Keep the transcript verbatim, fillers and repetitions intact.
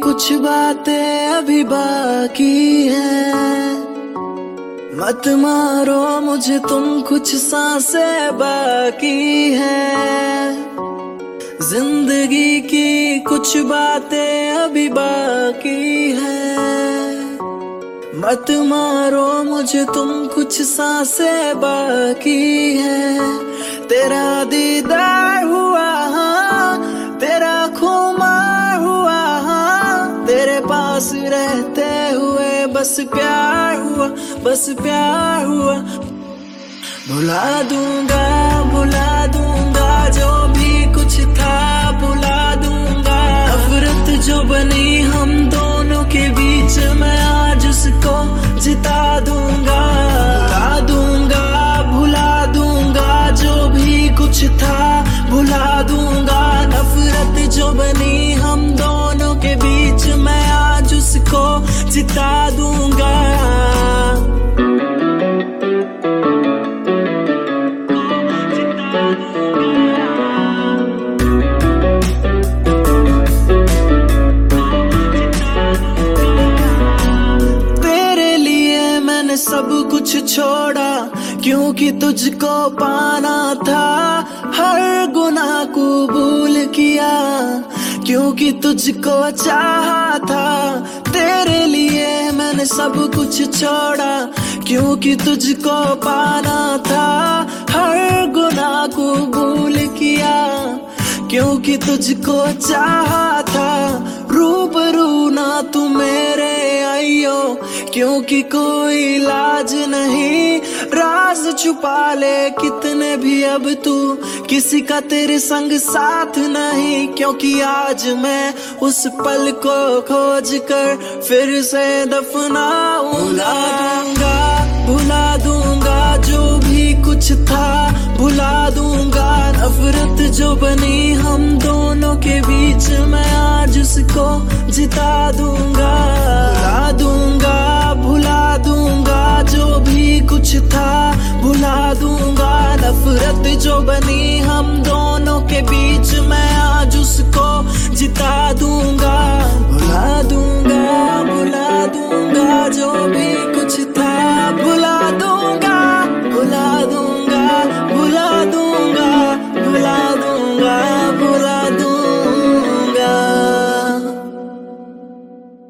कुछ बातें अभी बाकी हैं। मत मारो मुझे तुम, कुछ सांसें बाकी हैं। जिंदगी की कुछ बातें अभी बाकी हैं। मत मारो मुझे तुम, कुछ सांसें बाकी हैं। तेरा दीदार हुआ, तेरा खुमार हुआ, तेरे पास रहते हुए बस प्यार हुआ, बस प्यार हुआ। भुला दूंगा, भुला दूंगा जो भी कुछ था, भुला दूंगा। नफरत जो बनी हम दोनों के बीच, मैं आज उसको जिता दूंगा। भुला दूंगा, भुला दूंगा जो भी कुछ था, भुला दूंगा। नफरत जो बनी हम दोनों के बीच, मैं आज उसको जिता दूंगा। सब कुछ छोड़ा क्योंकि तुझको पाना था। हर गुनाह कबूल किया क्योंकि तुझको चाहा था। तेरे लिए मैंने सब कुछ छोड़ा क्योंकि तुझको पाना था। हर गुनाह कबूल किया क्योंकि तुझको चाहा था। रूबरू ना तू मेरे आइयो क्योंकि कोई इलाज नहीं। राज छुपा ले कितने भी अब तू, किसी का तेरे संग साथ नहीं। क्योंकि आज मैं उस पल को खोज कर फिर से दफनाऊंगा। भुला दूंगा, भुला दूंगा जो भी कुछ था, भुला दूंगा। नफरत जो बनी हम दोनों के बीच, मैं आज उसको जिता दूंगा। भुला दूंगा, भुला दूंगा जो भी कुछ था, भुला दूंगा। नफरत जो बनी हम दोनों के बीच, मैं आज उसको जिता